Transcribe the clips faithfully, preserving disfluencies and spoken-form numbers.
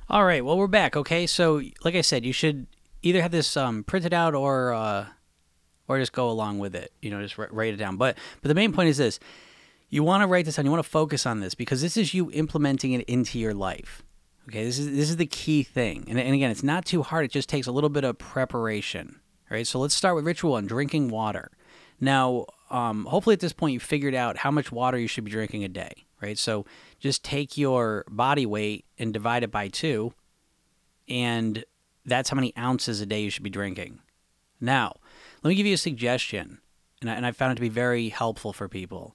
All right, well, we're back. Okay, so like I said, you should either have this um, printed out or uh, or just go along with it. You know, just write, write it down. But but the main point is this: you want to write this down. You want to focus on this because this is you implementing it into your life. Okay, this is this is the key thing. And, and again, it's not too hard. It just takes a little bit of preparation. All right, so let's start with ritual one: drinking water. Now, um, hopefully at this point you figured out how much water you should be drinking a day. Right, so just take your body weight and divide it by two, and that's how many ounces a day you should be drinking. Now, let me give you a suggestion, and I, and I found it to be very helpful for people.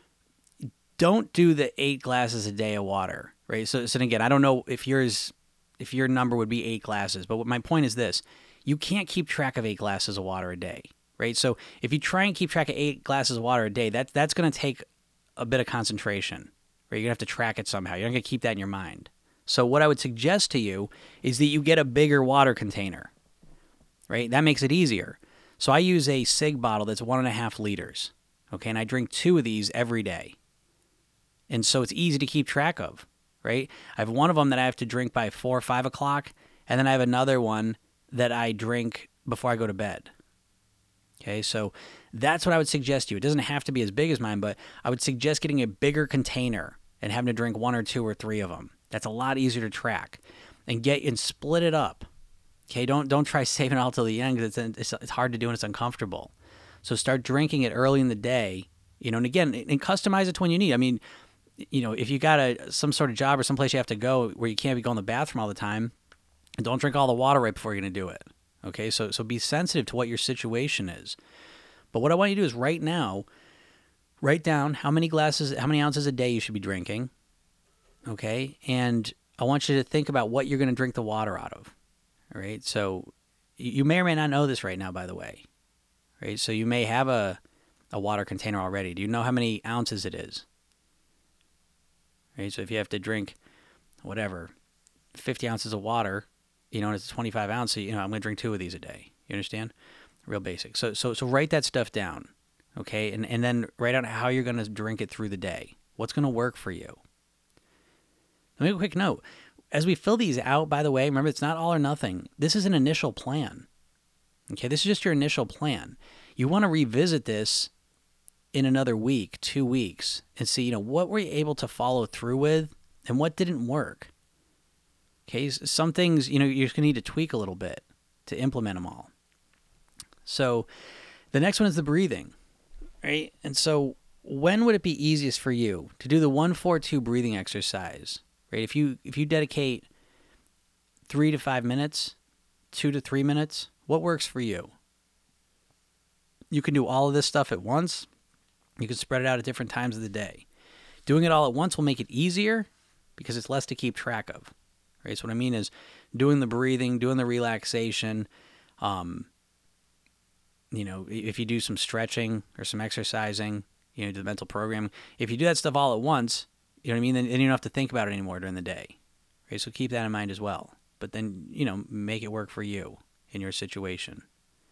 Don't do the eight glasses a day of water, right? So, so again, I don't know if yours, if your number would be eight glasses, but what my point is this: you can't keep track of eight glasses of water a day, right? So if you try and keep track of eight glasses of water a day, that that's going to take a bit of concentration, right? You're gonna have to track it somehow. You're not gonna keep that in your mind. So what I would suggest to you is that you get a bigger water container, right? That makes it easier. So I use a Sig bottle that's one and a half liters, okay? And I drink two of these every day. And so it's easy to keep track of, right? I have one of them that I have to drink by four or five o'clock, and then I have another one that I drink before I go to bed. Okay, so that's what I would suggest to you. It doesn't have to be as big as mine, but I would suggest getting a bigger container and having to drink one or two or three of them. That's a lot easier to track, and get and split it up. Okay, don't don't try saving it all till the end because it's, it's it's hard to do and it's uncomfortable. So start drinking it early in the day, you know, and again, and customize it to when you need. I mean, you know, if you got a some sort of job or someplace you have to go where you can't be going to the bathroom all the time, don't drink all the water right before you're going to do it. Okay, so so be sensitive to what your situation is. But what I want you to do is right now, write down how many glasses, how many ounces a day you should be drinking. Okay, and I want you to think about what you're going to drink the water out of. All right, so you may or may not know this right now, by the way. Right, so you may have a a water container already. Do you know how many ounces it is? Right, so if you have to drink whatever, fifty ounces of water, you know, and it's twenty-five ounces, you know, I'm going to drink two of these a day. You understand? Real basic. So so so write that stuff down, okay? And and then write out how you're going to drink it through the day. What's going to work for you? Let me make a quick note. As we fill these out, by the way, remember it's not all or nothing. This is an initial plan. Okay, this is just your initial plan. You want to revisit this in another week, two weeks, and see, you know, what were you able to follow through with and what didn't work? Okay, some things, you know, you're just going to need to tweak a little bit to implement them all. So the next one is the breathing, right? And so when would it be easiest for you to do the one four two breathing exercise, right? If you if you dedicate three to five minutes, two to three minutes, what works for you? You can do all of this stuff at once. You can spread it out at different times of the day. Doing it all at once will make it easier because it's less to keep track of. Right? So what I mean is doing the breathing, doing the relaxation, um, you know, if you do some stretching or some exercising, you know, do the mental program. If you do that stuff all at once, you know what I mean, then, then you don't have to think about it anymore during the day. Right? So keep that in mind as well. But then, you know, make it work for you in your situation.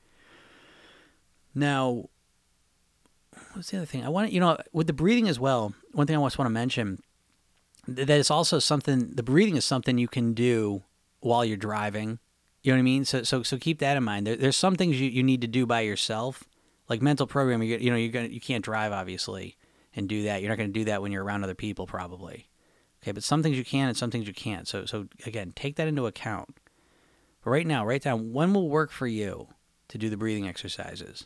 Now, what's the other thing? I want to, you know, with the breathing as well, one thing I just want to mention, that it's also something, the breathing is something you can do while you're driving. You know what I mean? So so so keep that in mind. There, there's some things you, you need to do by yourself, like mental programming. You, you know, you're gonna you can't drive obviously and do that. You're not going to do that when you're around other people probably. Okay, but some things you can and some things you can't. So so again, take that into account. But right now, write down when will work for you to do the breathing exercises.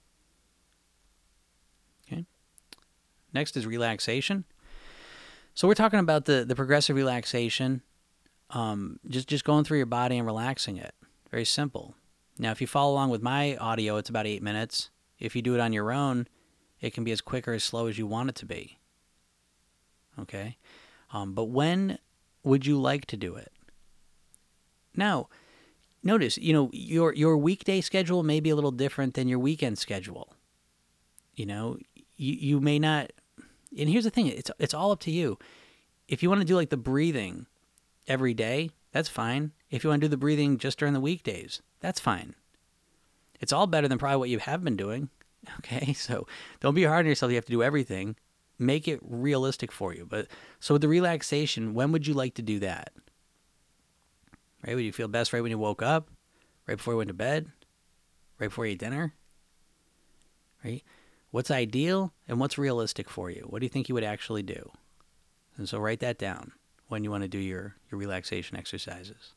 Okay. Next is relaxation. So we're talking about the, the progressive relaxation, um, just, just going through your body and relaxing it. Very simple. Now, if you follow along with my audio, it's about eight minutes. If you do it on your own, it can be as quick or as slow as you want it to be. Okay? Um, but when would you like to do it? Now, notice, you know, your your weekday schedule may be a little different than your weekend schedule. You know, you, you may not, and here's the thing, it's it's all up to you. If you want to do like the breathing every day, that's fine. If you want to do the breathing just during the weekdays, that's fine. It's all better than probably what you have been doing. Okay, so don't be hard on yourself. You have to do everything. Make it realistic for you. But so with the relaxation, when would you like to do that? right? Would you feel best right when you woke up, right before you went to bed, right before you ate dinner, right? What's ideal and what's realistic for you? What do you think you would actually do? And so write that down when you want to do your, your relaxation exercises.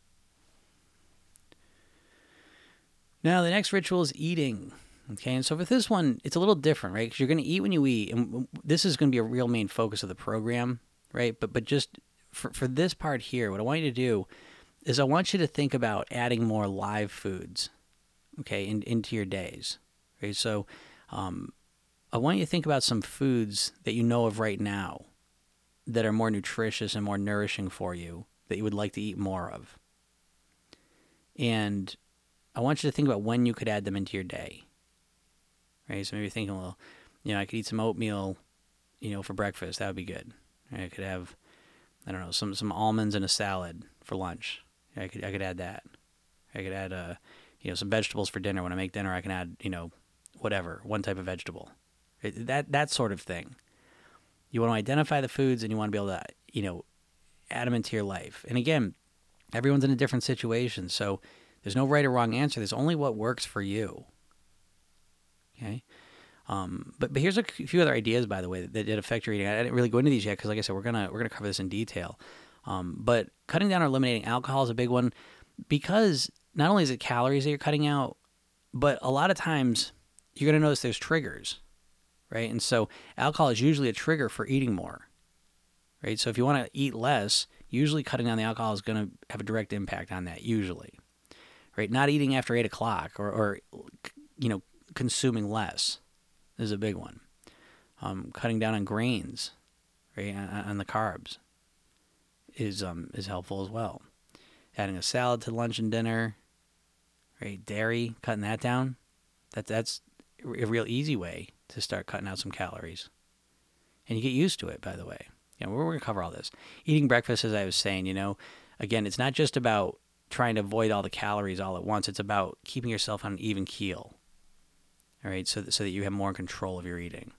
Now, the next ritual is eating. Okay, and so for this one, it's a little different, right? Because you're going to eat when you eat, and this is going to be a real main focus of the program, right? But but just for, for this part here, what I want you to do is I want you to think about adding more live foods, okay, in, into your days, right? So um, I want you to think about some foods that you know of right now that are more nutritious and more nourishing for you that you would like to eat more of. And I want you to think about when you could add them into your day. Right, so maybe you're thinking, well, you know, I could eat some oatmeal, you know, for breakfast. That would be good. Right? I could have, I don't know, some, some almonds and a salad for lunch. I could I could add that. I could add, uh, you know, some vegetables for dinner. When I make dinner, I can add, you know, whatever, one type of vegetable. It, that that sort of thing. You want to identify the foods, and you want to be able to, you know, add them into your life. And again, everyone's in a different situation, so there's no right or wrong answer. There's only what works for you. Okay, um, but but here's a few other ideas, by the way, that, that did affect your eating. I didn't really go into these yet because, like I said, we're gonna we're gonna cover this in detail. Um, but cutting down or eliminating alcohol is a big one because not only is it calories that you're cutting out, but a lot of times you're gonna notice there's triggers, right? And so alcohol is usually a trigger for eating more, right? So if you want to eat less, usually cutting down the alcohol is gonna have a direct impact on that. Usually, right? Not eating after eight o'clock or or you know. consuming less is a big one. Um, cutting down on grains, right, on, on the carbs is um is helpful as well. Adding a salad to lunch and dinner, right, dairy, cutting that down. That that's a real easy way to start cutting out some calories, and you get used to it. By the way, you know, we're, we're gonna cover all this. Eating breakfast, as I was saying, you know, again, it's not just about trying to avoid all the calories all at once. It's about keeping yourself on an even keel. All right, so that, so that you have more control of your eating,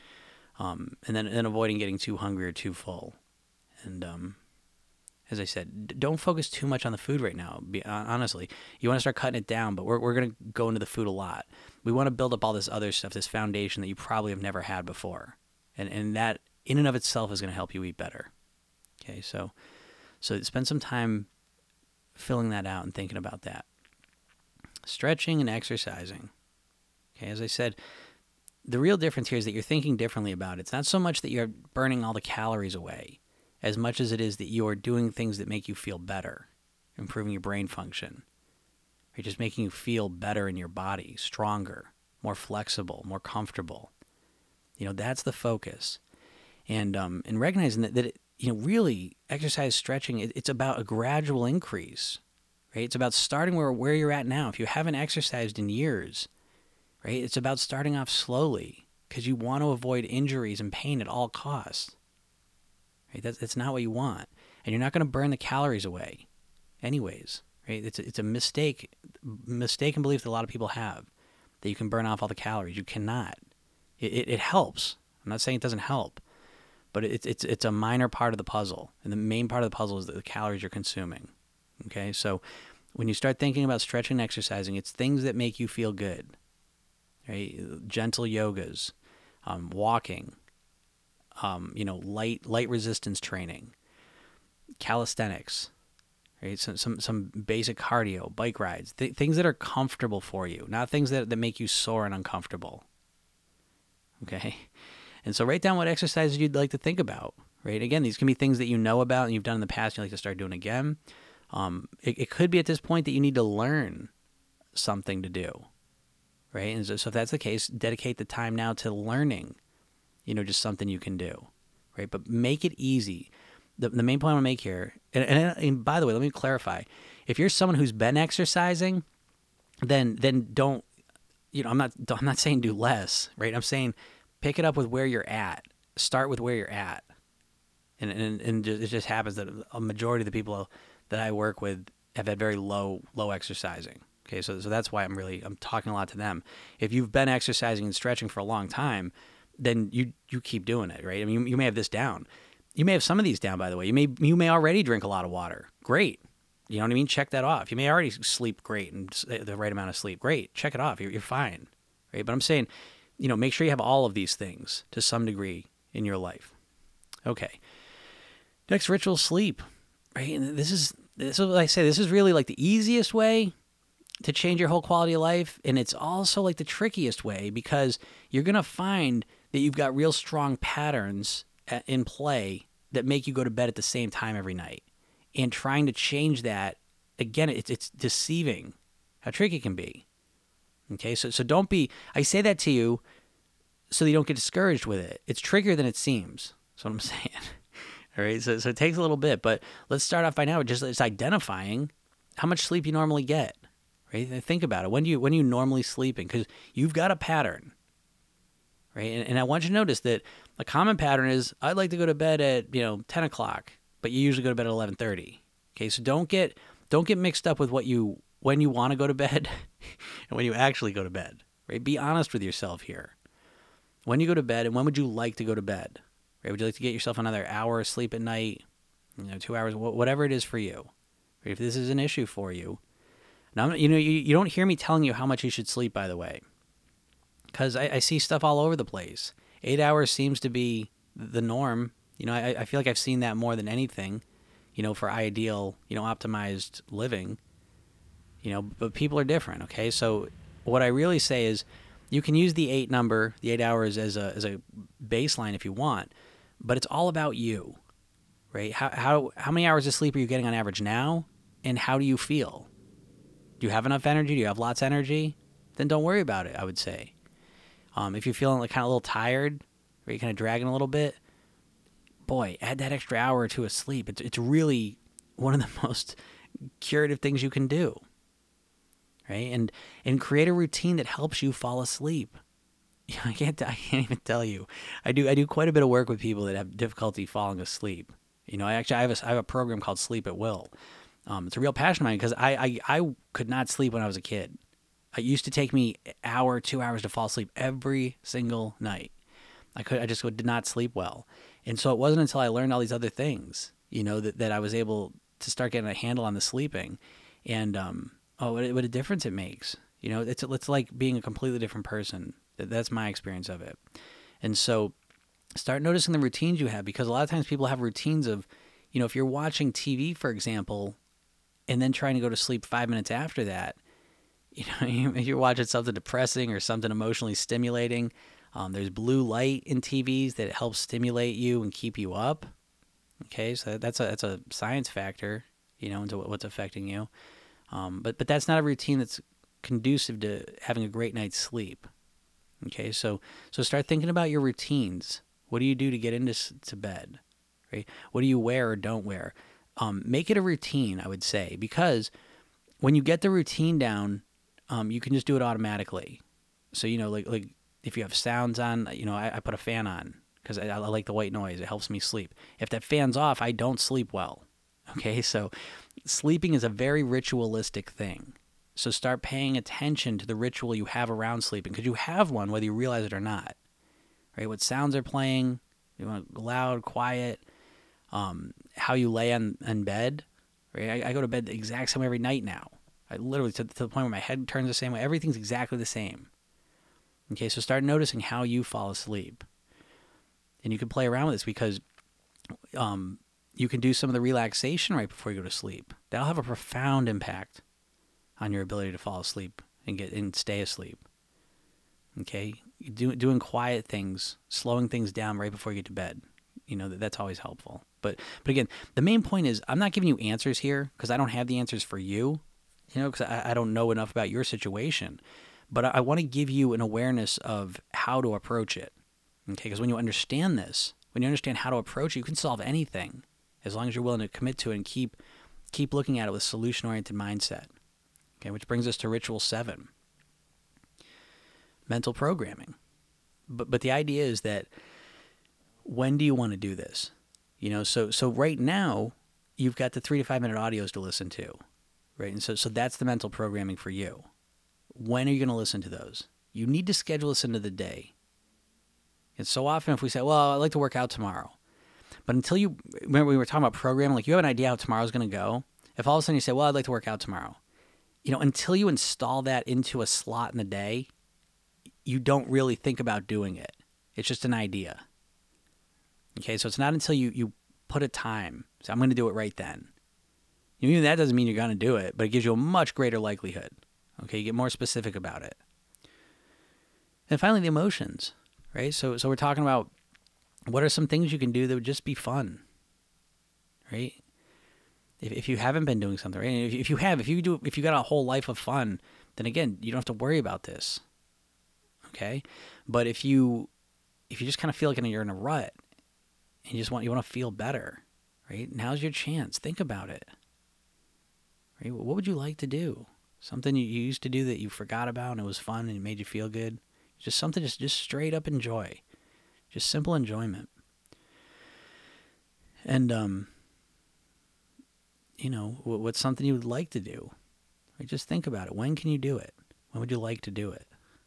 um, and then then avoiding getting too hungry or too full. And um, as I said, d- don't focus too much on the food right now. Be, honestly, you want to start cutting it down, but we're we're going to go into the food a lot. We want to build up all this other stuff, this foundation that you probably have never had before, and and that in and of itself is going to help you eat better. Okay, so so spend some time filling that out and thinking about that. Stretching and exercising. Okay, as I said, the real difference here is that you're thinking differently about it. It's not so much that you're burning all the calories away, as much as it is that you're doing things that make you feel better, improving your brain function, or just making you feel better in your body, stronger, more flexible, more comfortable. You know, that's the focus. And um, and recognizing that, that it, you know, really, exercise, stretching, it, it's about a gradual increase, right? It's about starting where, where you're at now. If you haven't exercised in years, right? It's about starting off slowly because you want to avoid injuries and pain at all costs. Right? That's, that's not what you want. And you're not going to burn the calories away anyways. Right? It's a, it's a mistake, mistaken belief that a lot of people have, that you can burn off all the calories. You cannot. It, it, it helps. I'm not saying it doesn't help, but it's, it's, it's a minor part of the puzzle. And the main part of the puzzle is the calories you're consuming. Okay? So when you start thinking about stretching and exercising, it's things that make you feel good. Right? Gentle yogas, um, walking, um, you know, light light resistance training, calisthenics, right? Some some some basic cardio, bike rides, th- things that are comfortable for you, not things that, that make you sore and uncomfortable. Okay, and so write down what exercises you'd like to think about. Right? Again, these can be things that you know about and you've done in the past. And you like to start doing again. Um, it, it could be at this point that you need to learn something to do. Right? And so, so if that's the case, dedicate the time now to learning, you know, just something you can do, right? But make it easy. The, the main point I want to make here, and, and, and by the way, let me clarify. If you're someone who's been exercising, then then don't, you know, I'm not I'm not saying do less, right? I'm saying pick it up with where you're at. Start with where you're at. And, and, and it just happens that a majority of the people that I work with have had very low low exercising. Okay, so so that's why I'm really I'm talking a lot to them. If you've been exercising and stretching for a long time, then you you keep doing it, right? I mean, you, you may have this down. You may have some of these down, by the way. You may you may already drink a lot of water. Great, You know what I mean? Check that off. You may already sleep great and the right amount of sleep. Great. Check it off. You're, you're fine. Right? But I'm saying, you know, make sure you have all of these things to some degree in your life. Okay. Next ritual, sleep. Right? And this is, this is what I say. This is really like the easiest way to change your whole quality of life. And it's also like the trickiest way because you're going to find that you've got real strong patterns in play that make you go to bed at the same time every night. And trying to change that, again, it's it's deceiving how tricky it can be. Okay, so so don't be, I say that to you so that you don't get discouraged with it. It's trickier than it seems. That's what I'm saying. All right, so, so it takes a little bit, but let's start off by now with just, just identifying how much sleep you normally get. Right? Think about it. When do you when are you normally sleeping? Because you've got a pattern. Right? And, and I want you to notice that a common pattern is I'd like to go to bed at, you know, ten o'clock. But you usually go to bed at eleven thirty. Okay, so don't get don't get mixed up with what you when you want to go to bed and when you actually go to bed. Right? Be honest with yourself here. When you go to bed and when would you like to go to bed? Right? Would you like to get yourself another hour of sleep at night? You know, two hours, whatever it is for you. Right? If this is an issue for you, now you know you, you don't hear me telling you how much you should sleep. By the way, because I, I see stuff all over the place. Eight hours seems to be the norm. You know, I, I feel like I've seen that more than anything, you know, for ideal, you know, optimized living, you know, but people are different. Okay. So what I really say is you can use the eight number, the eight hours as a, as a baseline if you want, but it's all about you, right? How, how, how many hours of sleep are you getting on average now? And how do you feel? Do you have enough energy? Do you have lots of energy? Then don't worry about it, I would say. Um, if you're feeling like kind of a little tired, or you're kind of dragging a little bit, boy, add that extra hour or two of sleep. It's it's really one of the most curative things you can do, right? And and create a routine that helps you fall asleep. I can't I can't even tell you. I do I do quite a bit of work with people that have difficulty falling asleep. You know, I actually I have a, I have a program called Sleep at Will. Um, it's a real passion of mine because I, I I could not sleep when I was a kid. It used to take me an hour, two hours to fall asleep every single night. I could I just did not sleep well. And so it wasn't until I learned all these other things, you know, that, that I was able to start getting a handle on the sleeping. And, um, oh, what, what a difference it makes. You know, it's, it's like being a completely different person. That's my experience of it. And so start noticing the routines you have, because a lot of times people have routines of, you know, if you're watching T V, for example, and then trying to go to sleep five minutes after that, you know, you're watching something depressing or something emotionally stimulating. Um, there's blue light in T Vs that helps stimulate you and keep you up. Okay, so that's a that's a science factor, you know, into what's affecting you. Um, but but that's not a routine that's conducive to having a great night's sleep. Okay, so so start thinking about your routines. What do you do to get into to bed? Right? What do you wear or don't wear? Um, make it a routine, I would say, because when you get the routine down, um, you can just do it automatically. So you know, like like. If you have sounds on, you know, I, I put a fan on because I, I like the white noise. It helps me sleep. If that fan's off, I don't sleep well. Okay, so sleeping is a very ritualistic thing. So start paying attention to the ritual you have around sleeping, because you have one whether you realize it or not. Right? What sounds are playing, you want loud, quiet, um, how you lay on, on bed. Right? I, I go to bed the exact same every night now. I literally, to, to the point where my head turns the same way. Everything's exactly the same. Okay, so start noticing how you fall asleep. And you can play around with this because um, you can do some of the relaxation right before you go to sleep. That'll have a profound impact on your ability to fall asleep and get and stay asleep. Okay, do, doing quiet things, slowing things down right before you get to bed. You know, that, that's always helpful. But but again, the main point is I'm not giving you answers here because I don't have the answers for you. You know, because I, I don't know enough about your situation. But I want to give you an awareness of how to approach it, okay? Because when you understand this, when you understand how to approach it, you can solve anything as long as you're willing to commit to it and keep keep looking at it with solution-oriented mindset, okay? Which brings us to ritual seven, mental programming. But but the idea is that when do you want to do this? You know, so so right now you've got the three to five minute audios to listen to, right? And so so that's the mental programming for you. When are you going to listen to those? You need to schedule this into the day. And so often if we say, well, I'd like to work out tomorrow. But until you, remember we were talking about programming, like you have an idea how tomorrow's going to go. if all of a sudden you say, well, I'd like to work out tomorrow, you know, until you install that into a slot in the day, you don't really think about doing it. It's just an idea. Okay, so it's not until you, you put a time. So I'm going to do it right then. Even that doesn't mean you're going to do it, but it gives you a much greater likelihood. Okay, you get more specific about it. And finally, the emotions, right? So, so we're talking about what are some things you can do that would just be fun, right? If if you haven't been doing something, right? And if, if you have, if you do, if you got a whole life of fun, then again, you don't have to worry about this. Okay, but if you if you just kind of feel like you're in a rut and you just want you want to feel better, right? Now's your chance. Think about it. Right? What would you like to do? Something you used to do that you forgot about and it was fun and it made you feel good. Just something just just straight up enjoy. Just simple enjoyment. And um, you know, what's something you would like to do? Right? Just think about it. When can you do it? When would you like to do it?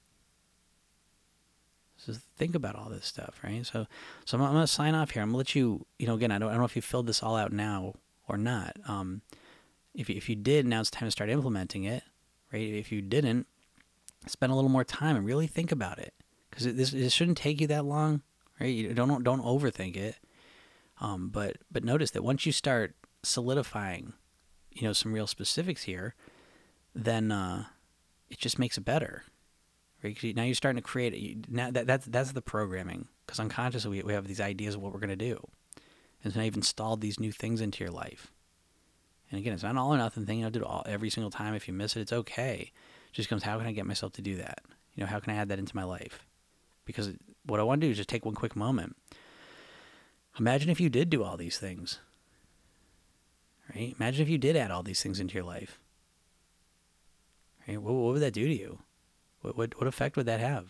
So think about all this stuff, right? So, so I'm, I'm going to sign off here. I'm going to let you, you know, again, I don't, I don't know if you filled this all out now or not. Um, if you, if you did, now it's time to start implementing it, right? If you didn't, spend a little more time and really think about it, because this this shouldn't take you that long, right? You don't don't overthink it. Um, but but notice that once you start solidifying, you know, some real specifics here, then uh, it just makes it better. Now you're starting to create it. Now that that's that's the programming, because unconsciously we we have these ideas of what we're going to do, and so now you've installed these new things into your life. And again, it's not an all or nothing thing. You don't do it all every single time. If you miss it, it's okay. It just comes, how can I get myself to do that? You know, how can I add that into my life? Because what I want to do is just take one quick moment. Imagine if you did do all these things, right? Imagine if you did add all these things into your life. Right? What, what would that do to you? What, what what effect would that have?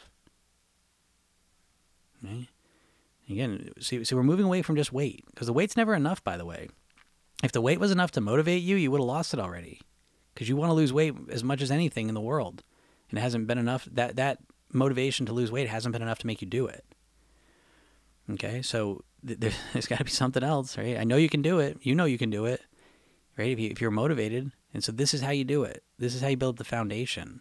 Right? Again, see, see, we're moving away from just weight, because the weight's never enough, by the way. If the weight was enough to motivate you, you would have lost it already, because you want to lose weight as much as anything in the world, and it hasn't been enough. That that motivation to lose weight hasn't been enough to make you do it. Okay, so th- there's got to be something else, right? I know you can do it. You know you can do it, right? If, you, if you're motivated, and so this is how you do it. This is how you build the foundation.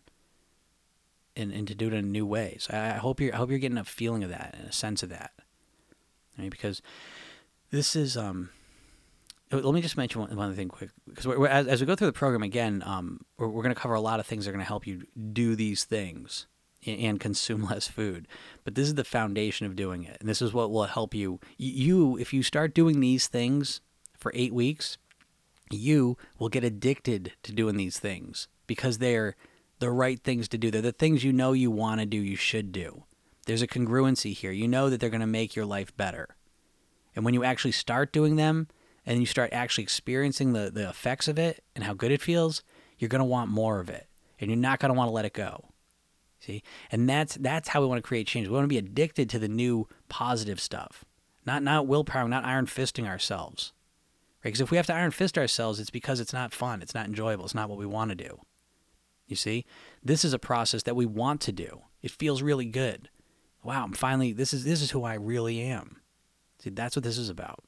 And, and to do it in a new way. So I hope you're I hope you're getting a feeling of that and a sense of that, right? Because this is um. Let me just mention one, one other thing quick, because we're, we're, as, as we go through the program again, um, we're, we're going to cover a lot of things that are going to help you do these things and, and consume less food. But this is the foundation of doing it, and this is what will help you. You, if you start doing these things for eight weeks, you will get addicted to doing these things, because they're the right things to do. They're the things you know you want to do, you should do. There's a congruency here. You know that they're going to make your life better. And when you actually start doing them and you start actually experiencing the, the effects of it and how good it feels, you're going to want more of it. And you're not going to want to let it go. See? And that's that's how we want to create change. We want to be addicted to the new positive stuff. Not not willpower, not iron fisting ourselves. Right? Because if we have to iron fist ourselves, it's because it's not fun. It's not enjoyable. It's not what we want to do. You see, this is a process that we want to do. It feels really good. Wow, I'm finally, this is this is who I really am. See, that's what this is about.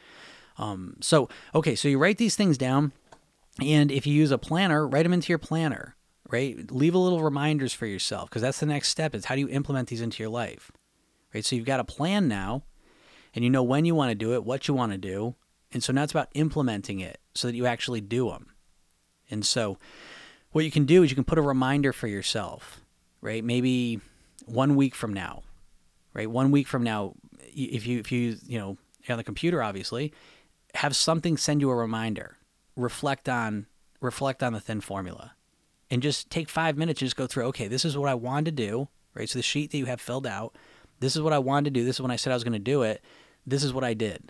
Um, so, okay, so you write these things down, and if you use a planner, write them into your planner, right? Leave a little reminders for yourself, because that's the next step, is how do you implement these into your life, right? So you've got a plan now, and you know when you want to do it, what you want to do, and so now it's about implementing it so that you actually do them. And so what you can do is you can put a reminder for yourself, right? Maybe one week from now, right? One week from now, if you, if you, you know, you're on the computer, obviously, have something send you a reminder. Reflect on, reflect on the thin formula, and just take five minutes and just go through, okay, this is what I wanted to do, right? So the sheet that you have filled out, this is what I wanted to do. This is when I said I was going to do it. This is what I did.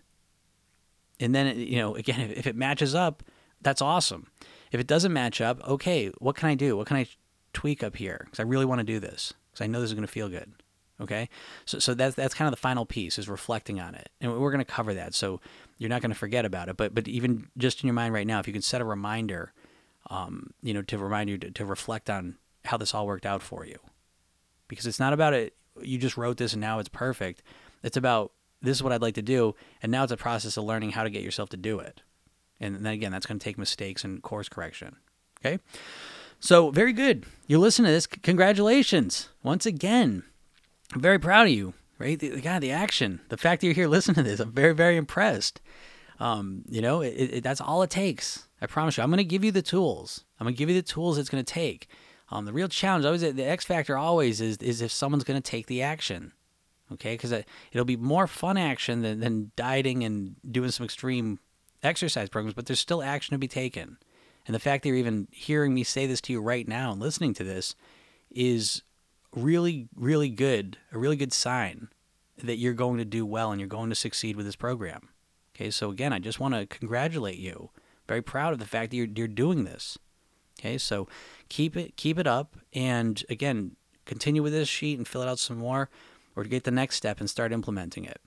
And then, you know, again, if, if it matches up, that's awesome. If it doesn't match up, okay, what can I do? What can I tweak up here? Because I really want to do this, because I know this is going to feel good. Okay, so so that's that's kind of the final piece, is reflecting on it, and we're going to cover that. So you're not going to forget about it, but but even just in your mind right now, if you can set a reminder, um, you know, to remind you to, to reflect on how this all worked out for you, because it's not about it. You just wrote this and now it's perfect. It's about, this is what I'd like to do, and now it's a process of learning how to get yourself to do it. And then again, that's going to take mistakes and course correction. Okay? So very good. You're listening to this. Congratulations. Once again, I'm very proud of you, right? The, the God, the action, the fact that you're here listening to this, I'm very, very impressed. Um, you know, it, it, that's all it takes. I promise you. I'm going to give you the tools. I'm going to give you the tools it's going to take. Um, the real challenge, always, the X factor always is, is if someone's going to take the action. Okay? Because it, it'll be more fun action than, than dieting and doing some extreme exercise programs, but there's still action to be taken. And the fact that you're even hearing me say this to you right now and listening to this is really, really good, a really good sign that you're going to do well and you're going to succeed with this program. Okay, so again, I just want to congratulate you. Very proud of the fact that you're, you're doing this. Okay, so keep it keep it up, and again, continue with this sheet and fill it out some more, or get the next step and start implementing it.